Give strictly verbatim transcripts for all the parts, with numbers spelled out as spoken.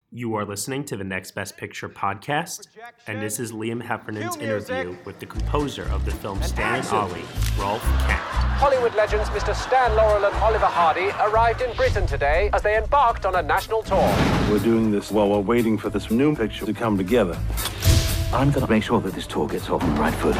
You are listening to the Next Best Picture podcast, and this is Liam Heffernan's interview with the composer of the film Stan and Ollie, Rolf Kent. Hollywood legends Mister Stan Laurel and Oliver Hardy arrived in Britain today as they embarked on a national tour. We're doing this while we're waiting for this new picture to come together. I'm going to make sure that this tour gets off on the right foot.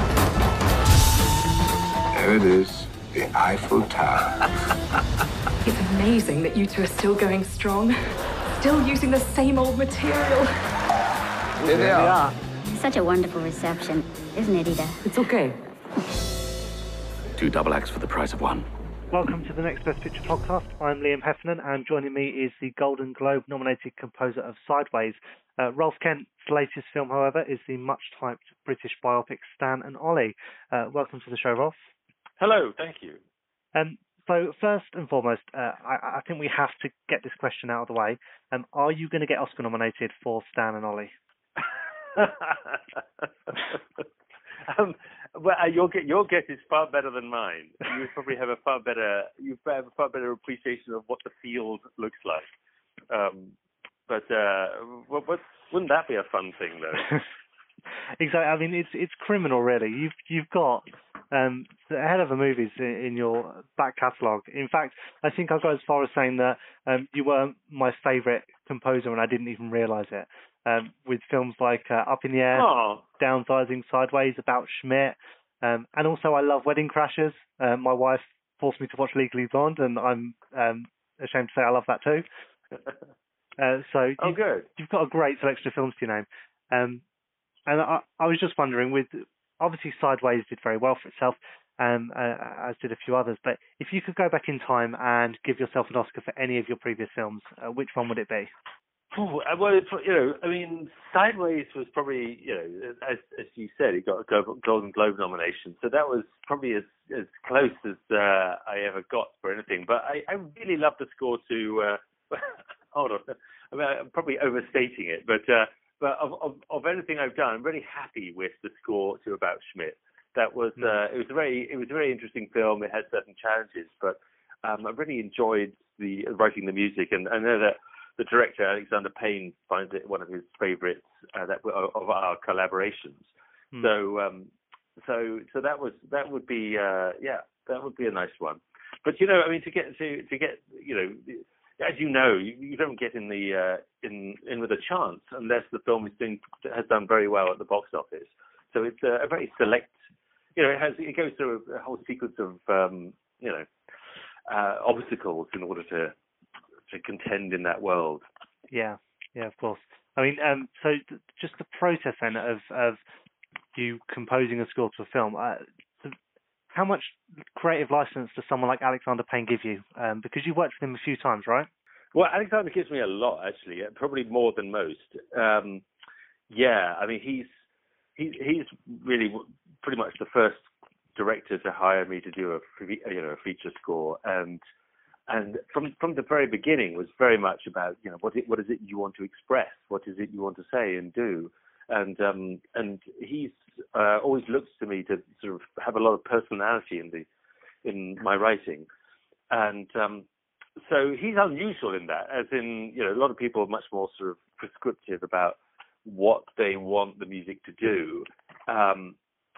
There it is, the Eiffel Tower. It's amazing that you two are still going strong. Still using the same old material. Here they are. Such a wonderful reception, isn't it, Ida? It's okay. Two double acts for the price of one. Welcome to the Next Best Picture podcast. I'm Liam Heffernan, and joining me is the Golden Globe-nominated composer of Sideways. Uh, Rolf Kent's latest film, however, is the much-hyped British biopic Stan and Ollie. Uh, welcome to the show, Rolf. Hello, thank you. Um, so first and foremost, uh, I, I think we have to get this question out of the way. Um, are you going to get Oscar nominated for Stan and Ollie? um, well, uh, your get your guess is far better than mine. You probably have a far better you have a far better appreciation of what the field looks like. Um, but uh, what, what, wouldn't that be a fun thing, though? Exactly. I mean, it's it's criminal, really. You've you've got um, a hell of a movies in, in your back catalogue. In fact, I think I'll go as far as saying that um, you were my favourite composer, and I didn't even realise it. Um, with films like uh, Up in the Air, oh. Downsizing, Sideways, About Schmidt, um, and also I love Wedding Crashers. Uh, my wife forced me to watch Legally Blonde, and I'm um, ashamed to say I love that too. Uh, so oh, you've, good. You've got a great selection of films to your name. Um, and I, I was just wondering, with obviously Sideways did very well for itself, um, uh, as did a few others, but if you could go back in time and give yourself an Oscar for any of your previous films, uh, which one would it be? Oh, well, you know, I mean, Sideways was probably, you know, as as you said, it got a Golden Globe nomination, so that was probably as as close as uh, I ever got for anything. But I, I really love the score to. Uh, hold on, I mean, I'm probably overstating it, but uh, but of, of of anything I've done, I'm really happy with the score to About Schmidt. That was uh, it was a very it was a very interesting film. It had certain challenges, but um, I really enjoyed the writing the music, and I know that. The director, Alexander Payne, finds it one of his favourites uh, that of our collaborations. Hmm. So, um, so, so that was that would be uh, yeah, that would be a nice one. But you know, I mean, to get to to get you know, as you know, you, you don't get in the uh, in in with a chance unless the film is doing has done very well at the box office. So it's a, a very select. You know, it has it goes through a, a whole sequence of um, you know uh, obstacles in order to. to contend in that world. Yeah, yeah, of course. I mean, um, so th- just the process then of of you composing a score to a film. Uh, so how much creative license does someone like Alexander Payne give you? Um, because you worked with him a few times, right? Well, Alexander gives me a lot, actually, probably more than most. Um, yeah, I mean, he's he, he's really pretty much the first director to hire me to do a you know a feature score, and. And from from the very beginning was very much about, you know, what it, what is it you want to express? What is it you want to say and do? And um, and he's uh, always looks to me to sort of have a lot of personality in the in my writing. And um, so he's unusual in that, as in, you know, a lot of people are much more sort of prescriptive about what they want the music to do. Um,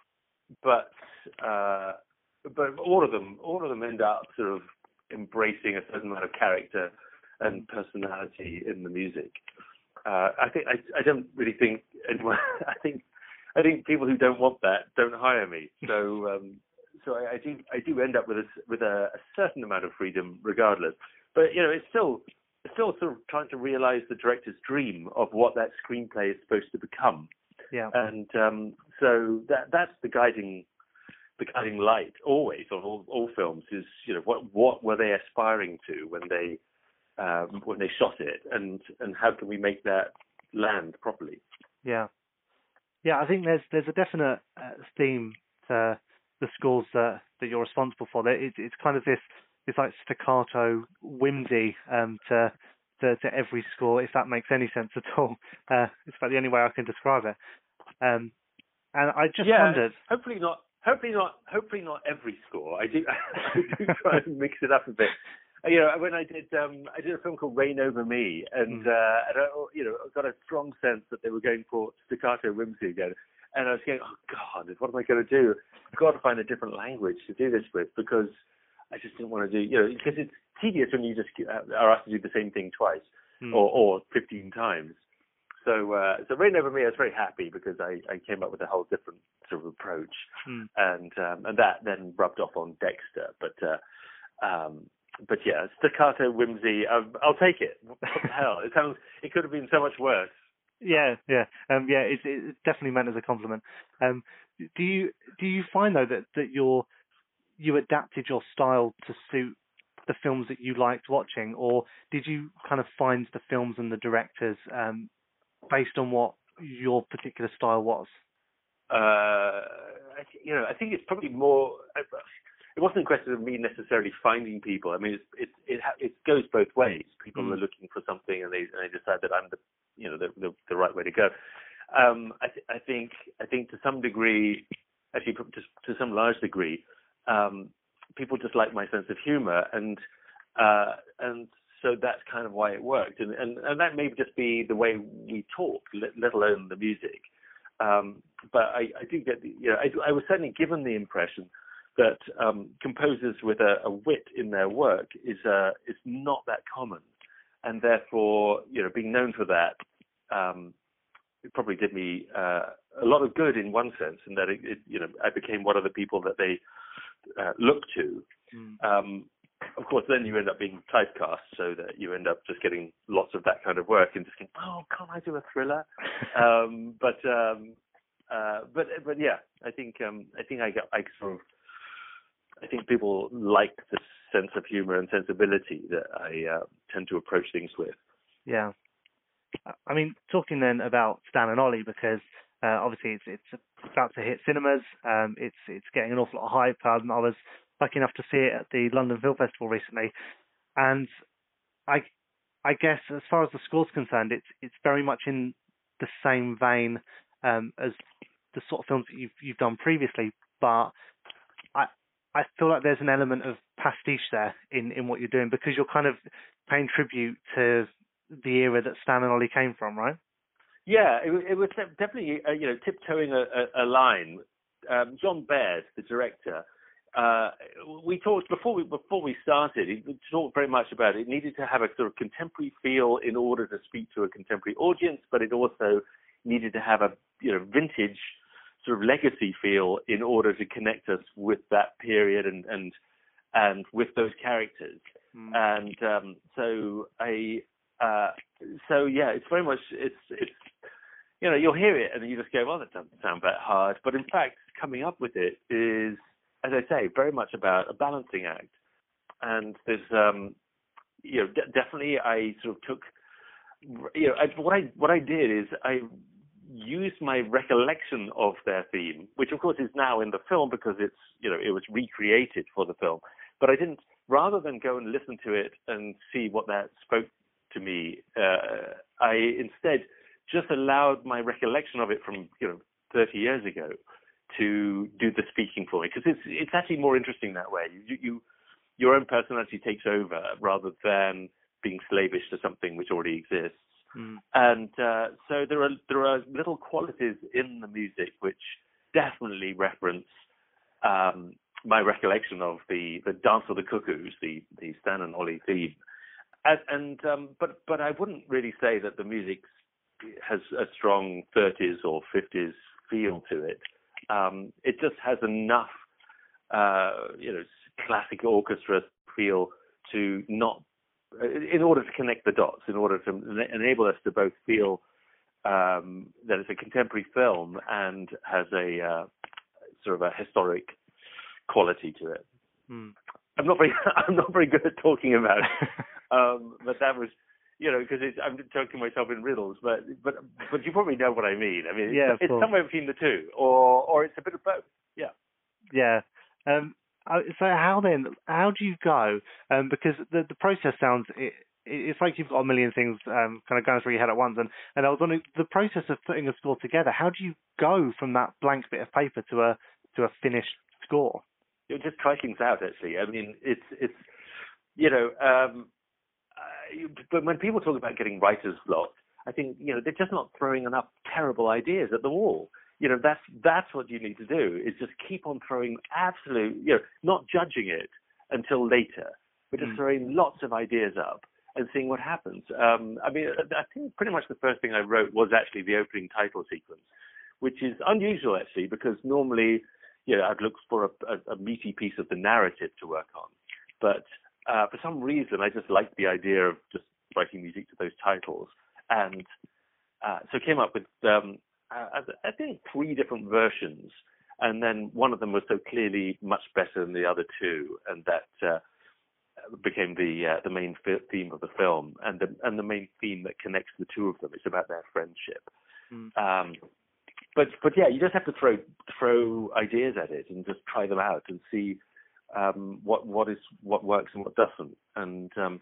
but uh, but all of them all of them end up sort of embracing a certain amount of character and personality in the music. Uh, I think I, I don't really think anyone. I think I think people who don't want that don't hire me. So um, so I, I do I do end up with a, with a, a certain amount of freedom, regardless. But you know, it's still it's still sort of trying to realize the director's dream of what that screenplay is supposed to become. Yeah. And um, so that that's the guiding. The guiding light always of all, all films is, you know, what what were they aspiring to when they um, when they shot it, and and how can we make that land properly? Yeah, yeah. I think there's there's a definite uh, theme to the scores that that you're responsible for. It, it's kind of this this like staccato whimsy um, to, to to every score, if that makes any sense at all. Uh, it's about the only way I can describe it. Um, and I just yeah, wondered. Hopefully not. Hopefully not. Hopefully not every score. I do. I do try and mix it up a bit. you know, when I did, um, I did a film called Reign Over Me, and, mm. uh, and I, you know, I got a strong sense that they were going for staccato whimsy again. And I was going, oh God, what am I going to do? I've got to find a different language to do this with, because I just didn't want to do, you know, because it's tedious when you just are asked to do the same thing twice mm. or, or fifteen times. So, uh, so Reign Over Me, I was very happy because I, I came up with a whole different sort of approach, mm. and um, and that then rubbed off on Dexter. But uh, um, but yeah, staccato whimsy, um, I'll take it. What the hell? It sounds, it could have been so much worse. Yeah, yeah, um, yeah. It's, it's definitely meant as a compliment. Um, do you do you find though that that you're you adapted your style to suit the films that you liked watching, or did you kind of find the films and the directors um, based on what your particular style was? Uh, I, you know, I think it's probably more. It wasn't a question of me necessarily finding people. I mean, it's, it it it goes both ways. People mm. are looking for something, and they and they decide that I'm the you know the the, the right way to go. Um, I th- I think I think to some degree, actually to, to some large degree, um, people just like my sense of humor, and uh, and so that's kind of why it worked. And and, and that may just be the way we talk, let, let alone the music. Um, but I, I do get the, you know I, I was certainly given the impression that um, composers with a, a wit in their work is uh, is not that common, and therefore, you know, being known for that, um, it probably did me uh, a lot of good in one sense, in that it, it, you know, I became one of the people that they uh, look to. Mm. Um, of course, then you end up being typecast, so that you end up just getting lots of that kind of work and just going, oh, can't I do a thriller? um, but um, uh, but but yeah, I think um, I think I got I sort of. I think people like the sense of humor and sensibility that I uh, tend to approach things with. Yeah. I mean, talking then about Stan and Ollie, because uh, obviously it's it's about to hit cinemas. Um, it's it's getting an awful lot of hype. Um, I was lucky enough to see it at the London Film Festival recently, and I I guess as far as the score's concerned, it's it's very much in the same vein um, as the sort of films that you've you've done previously, but I. I feel like there's an element of pastiche there in, in what you're doing, because you're kind of paying tribute to the era that Stan and Ollie came from, right? Yeah, it, it was definitely, uh, you know, tiptoeing a, a, a line. Um, John Baird, the director, uh, we talked before we before we started. He talked very much about it. It needed to have a sort of contemporary feel in order to speak to a contemporary audience, but it also needed to have a you know vintage sort of legacy feel in order to connect us with that period and and and with those characters. Mm. And um, so I uh, so yeah, it's very much it's it's you know you'll hear it and you just go, well, that doesn't sound that hard, but in fact coming up with it is, as I say, very much about a balancing act. And there's um, you know d- definitely I sort of took you know I, what I what I did is I used my recollection of their theme, which of course is now in the film because it's, you know, it was recreated for the film. But I didn't, rather than go and listen to it and see what that spoke to me, uh, I instead just allowed my recollection of it from, you know, thirty years ago to do the speaking for me, because it's it's actually more interesting that way. You, you your own personality takes over rather than being slavish to something which already exists. Mm. And uh, so there are there are little qualities in the music which definitely reference um, my recollection of the, the Dance of the Cuckoos, the, the Stan and Ollie theme. And, and um, but but I wouldn't really say that the music has a strong thirties or fifties feel to it. Um, it just has enough, uh, you know, classic orchestra feel to not. In order to connect the dots, in order to enable us to both feel um, that it's a contemporary film and has a uh, sort of a historic quality to it. Mm. I'm not very, I'm not very good at talking about it, um, but that was, you know, because I'm joking myself in riddles, but but but you probably know what I mean. I mean, yeah, it's, it's somewhere between the two, or or it's a bit of both. Yeah. Yeah. Um, So how then? How do you go? Um, because the the process sounds it, it's like you've got a million things um, kind of going through your head at once. And, and I was wondering the process of putting a score together. How do you go from that blank bit of paper to a to a finished score? It just try things out. Actually, I mean, it's it's you know, um, uh, but when people talk about getting writer's block, I think, you know, they're just not throwing enough terrible ideas at the wall. You know, that's that's what you need to do, is just keep on throwing absolute, you know, not judging it until later, but just mm. throwing lots of ideas up and seeing what happens. Um, I mean, I think pretty much the first thing I wrote was actually the opening title sequence, which is unusual, actually, because normally, you know, I'd look for a, a, a meaty piece of the narrative to work on. But uh, for some reason, I just liked the idea of just writing music to those titles. And uh, so came up with, um, I, I think, three different versions. And then one of them was so clearly much better than the other two. And that uh, became the uh, the main f- theme of the film, and the and the main theme that connects the two of them. It's about their friendship. Mm. Um, but but yeah, you just have to throw throw ideas at it and just try them out and see um, what what is what works and what doesn't. And um,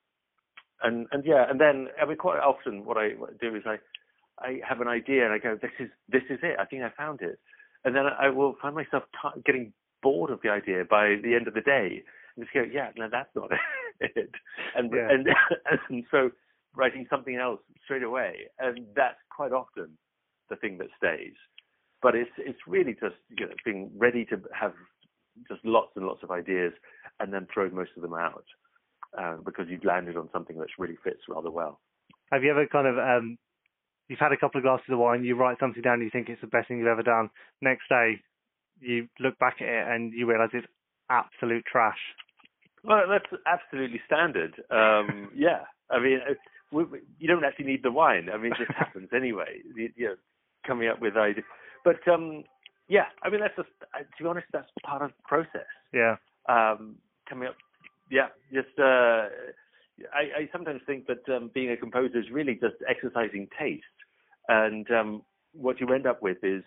and and yeah, and then I mean, quite often what I, what I do is I I have an idea and I go, this is this is it. I think I found it. And then I will find myself t- getting bored of the idea by the end of the day. And just go, yeah, no, that's not it. And, yeah. and and so writing something else straight away, and that's quite often the thing that stays. But it's it's really just, you know, being ready to have just lots and lots of ideas, and then throw most of them out uh, because you've landed on something that really fits rather well. Have you ever kind of um, you've had a couple of glasses of wine, you write something down, you think it's the best thing you've ever done. Next day, you look back at it and you realise it's absolute trash. Well, that's absolutely standard. Um, yeah, I mean, we, we, you don't actually need the wine. I mean, it just happens anyway. You, you know, coming up with ideas. But um, yeah, I mean, that's just, to be honest, that's part of the process. Yeah. Um, coming up, yeah, just. Uh, I, I sometimes think that um, being a composer is really just exercising taste, and um, what you end up with is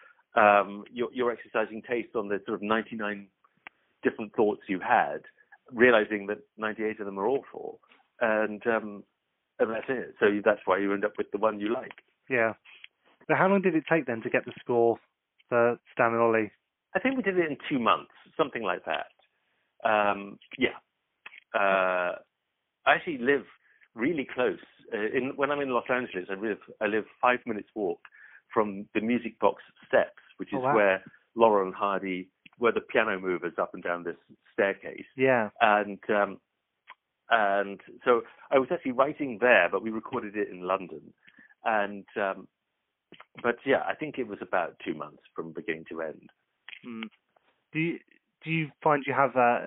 um, you're, you're exercising taste on the sort of ninety-nine different thoughts you had, realizing that ninety-eight of them are awful, and um, and that's it. So that's why you end up with the one you like. Yeah. So how long did it take then to get the score for Stan and Ollie? I think we did it in two months, something like that. Um, yeah. Uh, I actually live really close. Uh, in, when I'm in Los Angeles, I live I live five minutes walk from the Music Box steps, which is oh, wow. where Laurel and Hardy, where the piano movers up and down this staircase. Yeah. And um, and so I was actually writing there, but we recorded it in London. And um, but yeah, I think it was about two months from beginning to end. Mm. Do you do you find you have a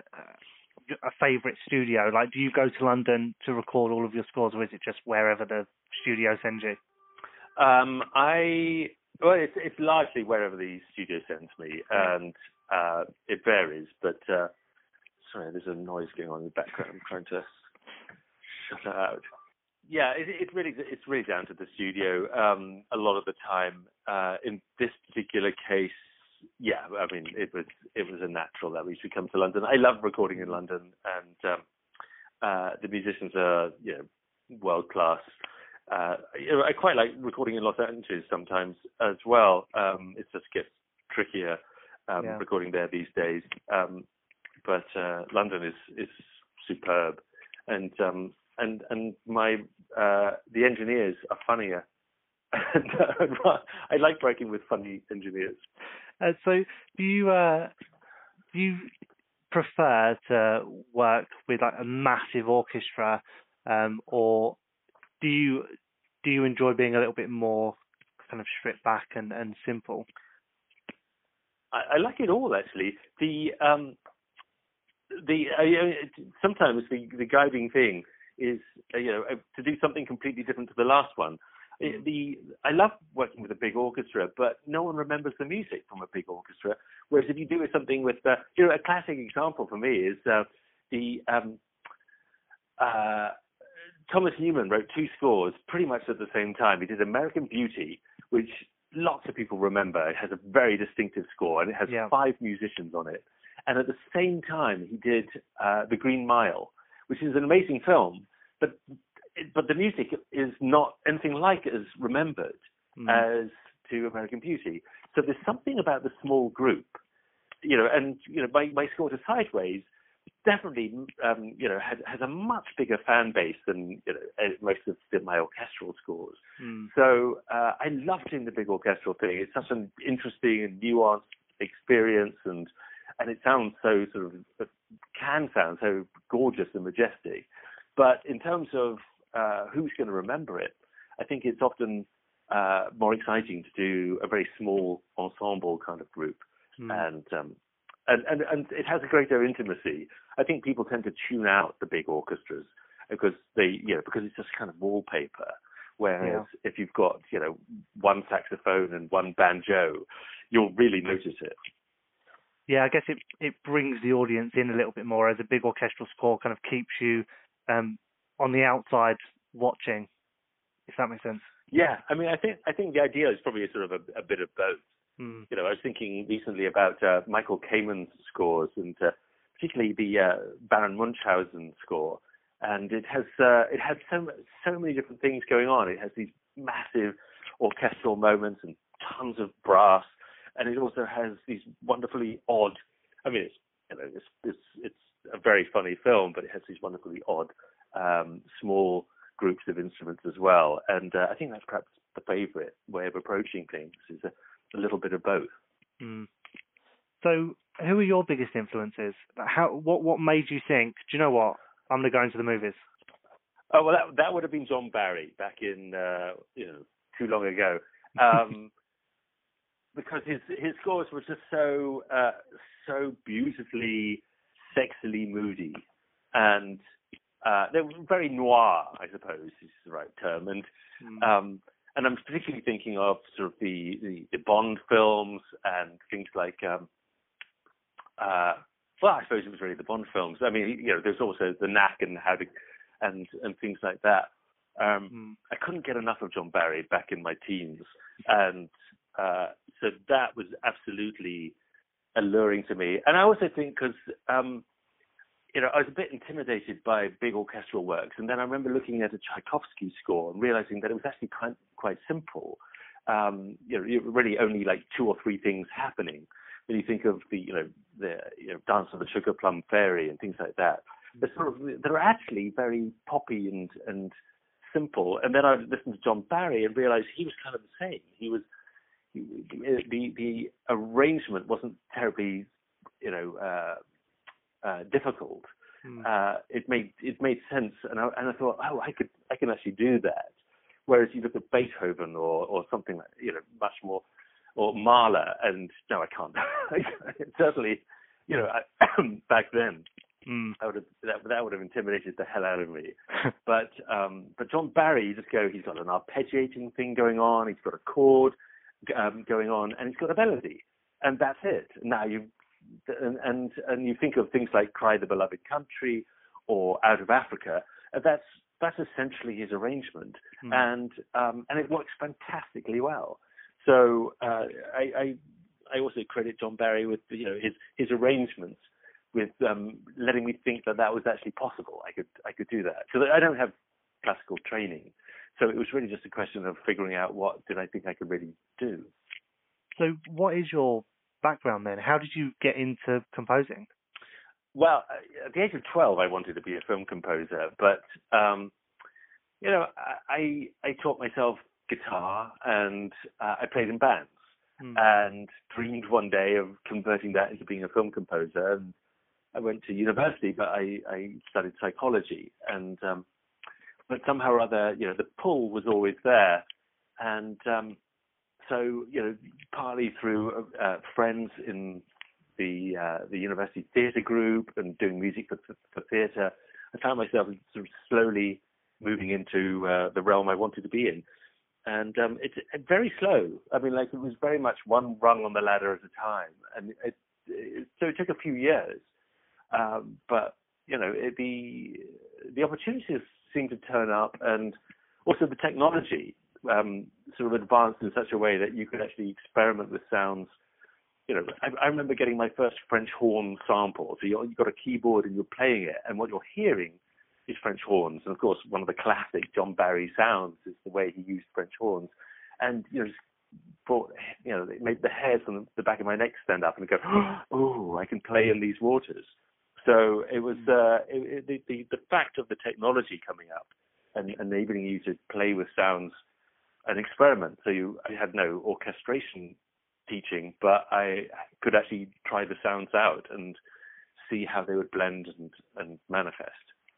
a favourite studio? Like, do you go to London to record all of your scores, or is it just wherever the studio sends you? Um, I well, it's, it's largely wherever the studio sends me, and uh, it varies. But uh, sorry, there's a noise going on in the background. I'm trying to shut that out. Yeah, it, it really it's really down to the studio. Um, a lot of the time, uh, in this particular case. Yeah, I mean, it was it was a natural that we should come to London. I love recording in London, and um, uh, the musicians are, you know, world class. Uh, you know, I quite like recording in Los Angeles sometimes as well. Um, it just gets trickier um, yeah. recording there these days. Um, but uh, London is is superb, and um, and and my uh, the engineers are funnier. And uh, I like working with funny engineers. Uh, so, do you uh, do you prefer to work with like a massive orchestra, um, or do you do you enjoy being a little bit more kind of stripped back and, and simple? I, I like it all, actually. The um, the uh, sometimes the, the guiding thing is uh, you know to do something completely different to the last one. The I love working with a big orchestra, but no one remembers the music from a big orchestra. Whereas if you do something with, uh, you know, a classic example for me is uh, the um, uh, Thomas Newman wrote two scores pretty much at the same time. He did American Beauty, which lots of people remember. It has a very distinctive score, and it has yeah. five musicians on it. And at the same time, he did uh, The Green Mile, which is an amazing film, but. But the music is not anything like as remembered mm. as to American Beauty. So there's something about the small group, you know, and, you know, my, my score to Sideways, definitely, um, you know, has, has a much bigger fan base than you know most of the, my orchestral scores. Mm. So uh, I love doing the big orchestral thing. It's such an interesting and nuanced experience, and and it sounds so sort of can sound so gorgeous and majestic. But in terms of uh, who's going to remember it, I think it's often uh, more exciting to do a very small ensemble kind of group, mm. and, um, and and and it has a greater intimacy. I think people tend to tune out the big orchestras because they, you know, because it's just kind of wallpaper. Whereas yeah. if you've got, you know, one saxophone and one banjo, you'll really notice it. Yeah, I guess it it brings the audience in a little bit more, as a big orchestral score kind of keeps you um, on the outside watching, if that makes sense. Yeah, I mean, I think I think the idea is probably a sort of a, a bit of both. Mm. You know, I was thinking recently about uh, Michael Kamen's scores, and uh, particularly the uh, Baron Munchausen score, and it has uh, it has so so many different things going on. It has these massive orchestral moments and tons of brass, and it also has these wonderfully odd. I mean, it's you know, it's it's, it's a very funny film, but it has these wonderfully odd um, small groups of instruments as well. And uh, I think that's perhaps the favourite way of approaching things, is a, a little bit of both. Mm. So, who are your biggest influences? How what what made you think, do you know what, I'm going to go into the movies? Oh well, that that would have been John Barry back in uh, you know too long ago. Um, because his his scores were just so uh, so beautifully, sexily moody, and uh, they were very noir, I suppose is the right term. And mm. um, and I'm particularly thinking of sort of the, the, the Bond films and things like um, uh, well, I suppose it was really the Bond films. I mean, you know, there's also the Knack and how to and and things like that. Um, mm. I couldn't get enough of John Barry back in my teens, and uh, so that was absolutely alluring to me. And I also think because, um, you know, I was a bit intimidated by big orchestral works, and then I remember looking at a Tchaikovsky score and realizing that it was actually quite, quite simple. Um, you know, really only like two or three things happening. When you think of the, you know, the you know, Dance of the Sugar Plum Fairy and things like that, they're sort of they're actually very poppy and and simple. And then I listened to John Barry and realized he was kind of the same. He was he, the the arrangement wasn't terribly, you know, uh, uh, difficult. Mm. Uh, it made it made sense, and I and I thought, oh, I could I can actually do that. Whereas you look at Beethoven or or something like, you know, much more, or Mahler, and no, I can't. Certainly, you know, I, back then. Mm. I would have, that, that would have intimidated the hell out of me. but um, but John Barry, you just go, he's got an arpeggiating thing going on, he's got a chord um, going on, and he's got a melody, and that's it. Now you and, and and you think of things like Cry the Beloved Country or Out of Africa, and that's that's essentially his arrangement, mm. and um, and it works fantastically well. So uh, I, I I also credit John Barry with, you know, his his arrangements, with um, letting me think that that was actually possible. I could I could do that. Because I don't have classical training. So it was really just a question of figuring out what did I think I could really do. So what is your background then? How did you get into composing? Well, at the age of twelve, I wanted to be a film composer. But, um, you know, I, I taught myself guitar, and uh, I played in bands. Hmm. And dreamed one day of converting that into being a film composer. And I went to university, but I, I studied psychology, and um, but somehow or other, you know, the pull was always there, and um, so, you know, partly through uh, friends in the uh, the university theatre group and doing music for, for theatre, I found myself sort of slowly moving into uh, the realm I wanted to be in, and um, it's very slow. I mean, like, it was very much one rung on the ladder at a time, and it, it, so it took a few years. Um, but, you know, it, the the opportunities seem to turn up, and also the technology um, sort of advanced in such a way that you could actually experiment with sounds. You know, I, I remember getting my first French horn sample. So you're, you've got a keyboard and you're playing it, and what you're hearing is French horns. And of course, one of the classic John Barry sounds is the way he used French horns. And, you know, just brought, you know, it made the hairs on the back of my neck stand up and go, oh, I can play in these waters. So it was uh, it, it, the the fact of the technology coming up and enabling you to play with sounds and experiment. So you I had no orchestration teaching, but I could actually try the sounds out and see how they would blend and, and manifest.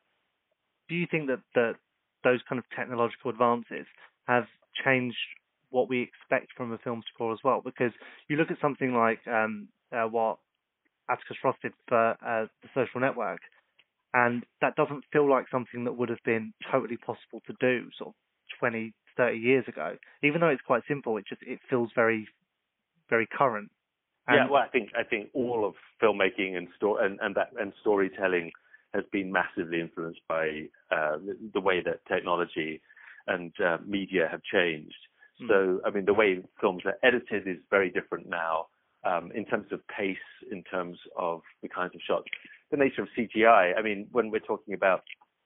Do you think that, that those kind of technological advances have changed what we expect from a film score as well? Because you look at something like um, uh, what Atticus Ross did for uh, The Social Network, and that doesn't feel like something that would have been totally possible to do sort of twenty, thirty years ago. Even though it's quite simple, it just it feels very, very current. And yeah, well, I think I think all of filmmaking and sto- and and, that, and storytelling has been massively influenced by uh, the, the way that technology and uh, media have changed. Mm. So, I mean, the way films are edited is very different now um, in terms of pace, in terms of the kinds of shots. The nature of C G I, I mean, when we're talking about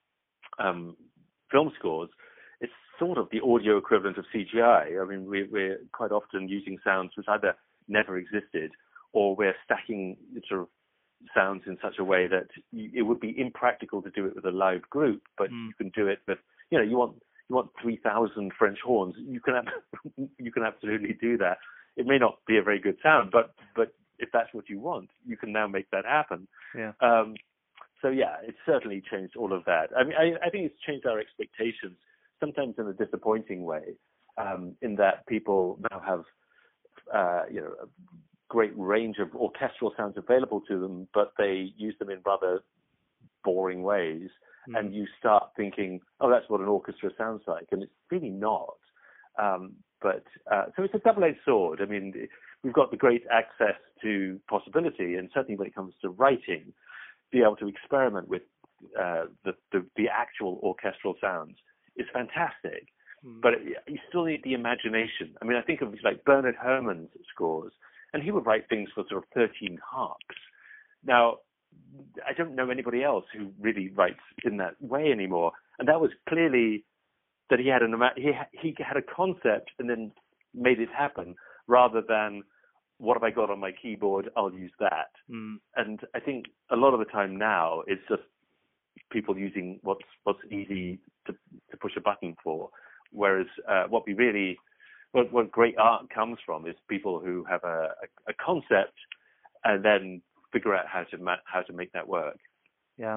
um, film scores, it's sort of the audio equivalent of C G I. I mean, we, we're quite often using sounds which either never existed or we're stacking sort of sounds in such a way that you, it would be impractical to do it with a live group, but mm. you can do it with, you know, you want you want three thousand French horns, you can have, you can absolutely do that. It may not be a very good sound, but but if that's what you want, you can now make that happen. Yeah. Um, so yeah, it's certainly changed all of that. I mean, I, I think it's changed our expectations, sometimes in a disappointing way, um, in that people now have, uh, you know, a great range of orchestral sounds available to them, but they use them in rather boring ways. Mm. And you start thinking, oh, that's what an orchestra sounds like. And it's really not. Um, but uh, so it's a double-edged sword. I mean, we've got the great access to possibility, and certainly when it comes to writing, be able to experiment with uh, the, the, the actual orchestral sounds is fantastic. Mm. But it, you still need the imagination. I mean, I think of like Bernard Herrmann's scores, and he would write things for sort of thirteen harps. Now, I don't know anybody else who really writes in that way anymore. And that was clearly that he had an he he had a concept and then made it happen, rather than what have I got on my keyboard? I'll use that. Mm. And I think a lot of the time now it's just people using what's what's easy to to push a button for, whereas uh, what we really What, what great art comes from is people who have a, a, a concept and then figure out how to ma- how to make that work. Yeah.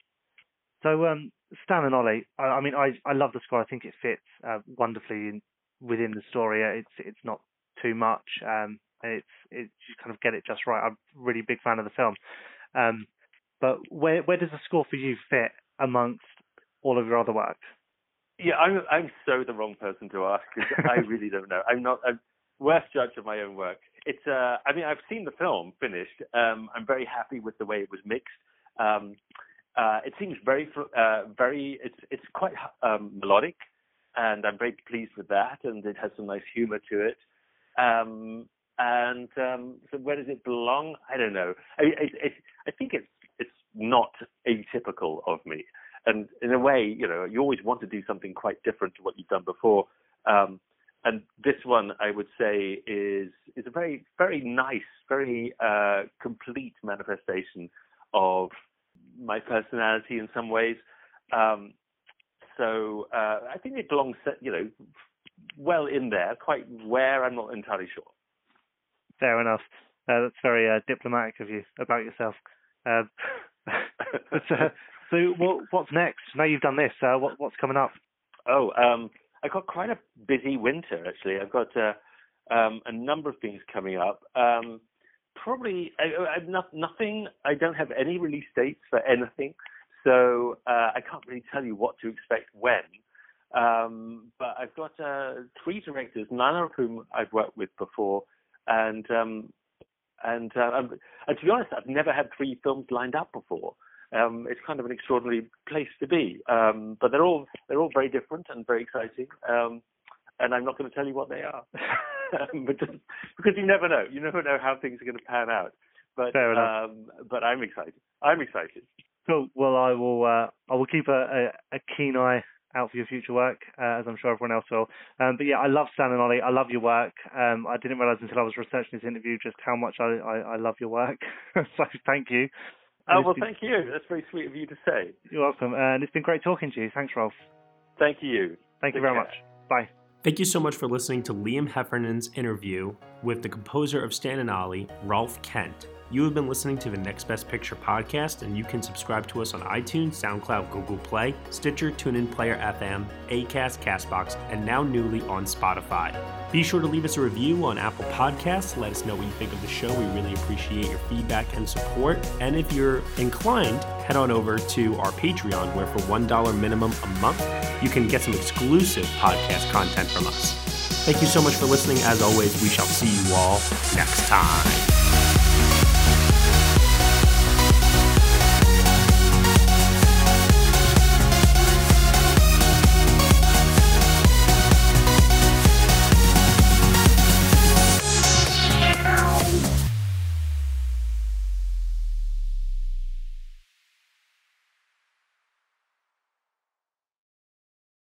So um, Stan and Ollie, I, I mean, I I love the score. I think it fits uh, wonderfully in, within the story. It's it's not too much. Um, and it's it's you kind of get it just right. I'm a really big fan of the film. Um, but where where does the score for you fit amongst all of your other work? Yeah, I'm I'm so the wrong person to ask, because I really don't know. I'm not I'm worst judge of my own work. It's uh, I mean, I've seen the film finished. Um, I'm very happy with the way it was mixed. Um, uh, it seems very uh, very it's it's quite um, melodic, and I'm very pleased with that. And it has some nice humor to it. Um, and um, so where does it belong? I don't know. I I, I, I think it's it's not atypical of me. And in a way, you know, you always want to do something quite different to what you've done before. Um, and this one, I would say, is is a very, very nice, very uh, complete manifestation of my personality in some ways. Um, so uh, I think it belongs, you know, well in there. Quite where, I'm not entirely sure. Fair enough. Uh, that's very uh, diplomatic of you about yourself. Uh, but, uh, So what, what's next? Now you've done this, uh, what, what's coming up? Oh, um, I've got quite a busy winter, actually. I've got uh, um, a number of things coming up. Um, probably I, I've not, nothing. I don't have any release dates for anything, so uh, I can't really tell you what to expect when. Um, but I've got uh, three directors, none of whom I've worked with before, and um, and, uh, and to be honest, I've never had three films lined up before. Um, it's kind of an extraordinary place to be, um, but they're all they're all very different and very exciting. Um, and I'm not going to tell you what they are, but just, because you never know, you never know how things are going to pan out. But Fair enough. Um, but I'm excited. I'm excited. Cool. Well, I will uh, I will keep a, a, a keen eye out for your future work, uh, as I'm sure everyone else will. Um, but yeah, I love Stan and Ollie. I love your work. Um, I didn't realise until I was researching this interview just how much I, I, I love your work. So thank you. Oh, well, thank you. That's very sweet of you to say. You're welcome. And it's been great talking to you. Thanks, Rolf. Thank you. Thank Take you very care. much. Bye. Thank you so much for listening to Liam Heffernan's interview with the composer of Stan and Ollie, Rolf Kent. You have been listening to the Next Best Picture podcast, and you can subscribe to us on iTunes, SoundCloud, Google Play, Stitcher, TuneIn, Player F M, Acast, CastBox, and now newly on Spotify. Be sure to leave us a review on Apple Podcasts. Let us know what you think of the show. We really appreciate your feedback and support. And if you're inclined, head on over to our Patreon, where for one dollar minimum a month, you can get some exclusive podcast content from us. Thank you so much for listening. As always, we shall see you all next time.